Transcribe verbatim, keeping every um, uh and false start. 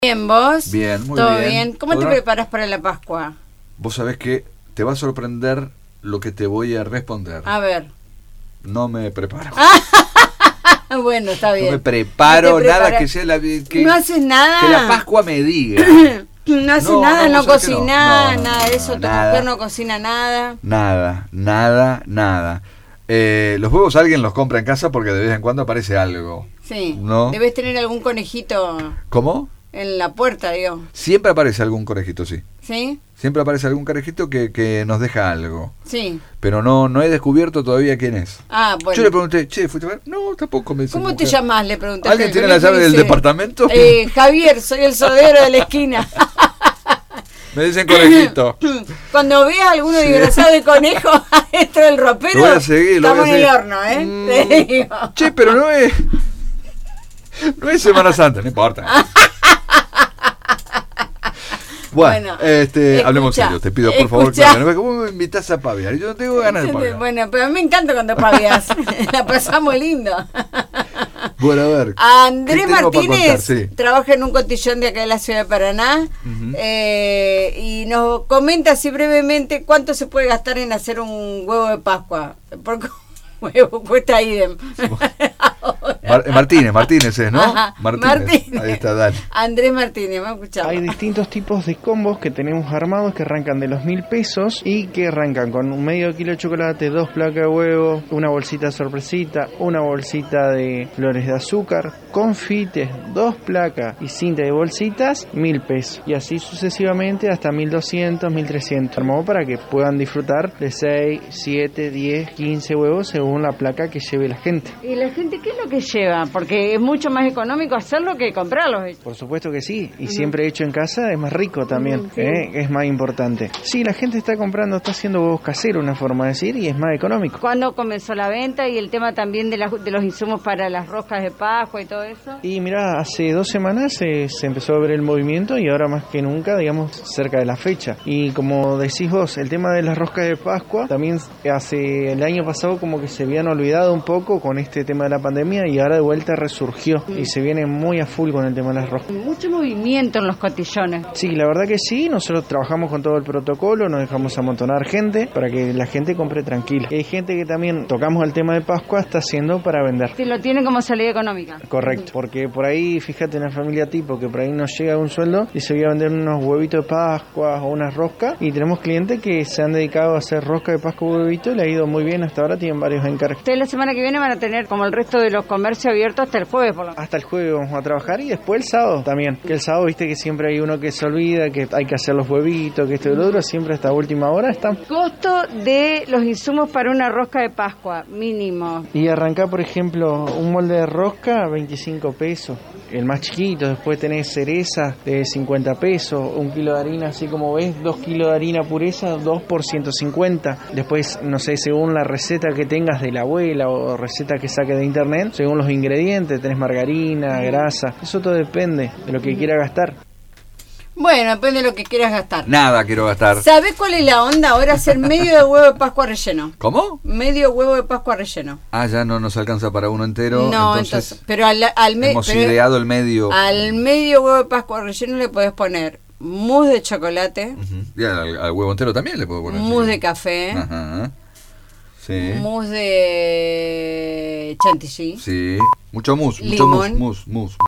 Bien, ¿vos? Bien, muy ¿Todo bien. bien? ¿Cómo te ¿Todo? preparas para la Pascua? Vos sabés que te va a sorprender lo que te voy a responder. A ver. No me preparo. Bueno, está bien. No me preparo ¿No te nada prepara- que sea la que, ¿No haces nada? que la Pascua me diga. No haces No, nada, no, no, vos sabés que cocinás, no. No, nada de no, eso. Tu nada. mujer no cocina nada. Nada, nada, nada. Eh, los huevos alguien los compra en casa porque de vez en cuando aparece algo. Sí. ¿No? Debes tener algún conejito ¿Cómo? en la puerta, digo. Siempre aparece algún conejito, sí. ¿Sí? Siempre aparece algún conejito que, que nos deja algo. Sí. Pero no, no he descubierto todavía quién es. Ah, bueno. Yo le pregunté, che, ¿fuiste a ver? No, tampoco me dice. ¿Cómo te mujer. llamás? Le pregunté. ¿Alguien tiene la llave del departamento? Eh, Javier, soy el sodero de la esquina. Me dicen conejito. Cuando veas a alguno Sí. disfrazado de conejo adentro del ropero, Lo voy a seguir, lo estamos voy a en el seguir. horno, ¿eh? Mm. Te digo. Che, pero no es. No es Semana Santa, no importa. Bueno, Bueno, este, escucha, hablemos serio, te pido por favor, escucha. Claudia, ¿cómo me invitas a paviar? Yo no tengo ganas de paviar. Bueno, pero a mí me encanta cuando pavias. La pasamos lindo. Bueno, a ver. Andrés ¿qué tenemos para Martínez contar? Sí. trabaja en un cotillón de acá de la ciudad de Paraná. Ujú. eh, y nos comenta así brevemente cuánto se puede gastar en hacer un huevo de Pascua. Porque un huevo cuesta idem. Mar- Martínez, Martínez es, ¿no? Ajá, Martínez. Ahí está, dale. Andrés Martínez, vamos a escucharlo. Hay distintos tipos de combos que tenemos armados que arrancan de los mil pesos y que arrancan con un medio kilo de chocolate, dos placas de huevo, una bolsita sorpresita, una bolsita de flores de azúcar, confites, dos placas y cinta de bolsitas, mil pesos. Y así sucesivamente hasta mil doscientos, mil trescientos. Armado para que puedan disfrutar de seis, siete, diez, quince huevos según la placa que lleve la gente. ¿Y la gente qué es lo que lleva? Porque es mucho más económico hacerlo que comprarlos. Por supuesto que sí, y siempre hecho en casa es más rico también, Ujú, sí. ¿eh? Es más importante. Sí, la gente está comprando, está haciendo huevos caseros, una forma de decir, y es más económico. ¿Cuándo comenzó la venta y el tema también de, las- de los insumos para las roscas de Pascua y todo eso? Y mira, hace dos semanas eh, se empezó a ver el movimiento y ahora más que nunca, digamos, cerca de la fecha. Y como decís vos, el tema de las roscas de Pascua, también hace el año pasado como que se habían olvidado un poco con este tema de la pandemia y ahora de vuelta resurgió y se viene muy a full con el tema de las roscas. Mucho movimiento en los cotillones. Sí, la verdad que sí, nosotros trabajamos con todo el protocolo, nos dejamos amontonar gente para que la gente compre tranquila. Y hay gente que también tocamos el tema de Pascua, está haciendo para vender. Si lo tiene como salida económica. Correcto, porque por ahí, fíjate, una familia tipo que por ahí nos llega un sueldo y se voy a vender unos huevitos de Pascua o unas roscas y tenemos clientes que se han dedicado a hacer rosca de Pascua y huevito y le ha ido muy bien hasta ahora, tienen varios encargos. Ustedes la semana que viene van a tener, como el resto de los comercios, abiertos hasta el jueves, por lo menos. Hasta el jueves vamos a trabajar y después el sábado también. Que el sábado, viste que siempre hay uno que se olvida, que hay que hacer los huevitos, que esto y lo otro, siempre hasta última hora están. Costo de los insumos para una rosca de Pascua, mínimo. Y arrancá, por ejemplo, un molde de rosca, veinticinco pesos. El más chiquito, después tenés cereza de cincuenta pesos, un kilo de harina, así como ves, dos kilos de harina pureza, dos por ciento cincuenta. Después, no sé, según la receta que tengas de la abuela o receta que saques de internet, según los ingredientes, tenés margarina, grasa, eso todo depende de lo que quieras gastar. Bueno, depende de lo que quieras gastar. Nada quiero gastar. ¿Sabés cuál es la onda? Ahora hacer medio de huevo de Pascua relleno. ¿Cómo? Medio huevo de Pascua relleno. Ah, ya no nos alcanza para uno entero. No, entonces, entonces, pero al, al, me- hemos pero ideado el medio. al medio huevo de Pascua relleno le podés poner mousse de chocolate, Ujú. Y al, al huevo entero también le puedo poner. mousse sí. de café, Ajá. Sí. mousse de chantilly. Sí. Mucho mus, mucho Limón. mus, mus, mus.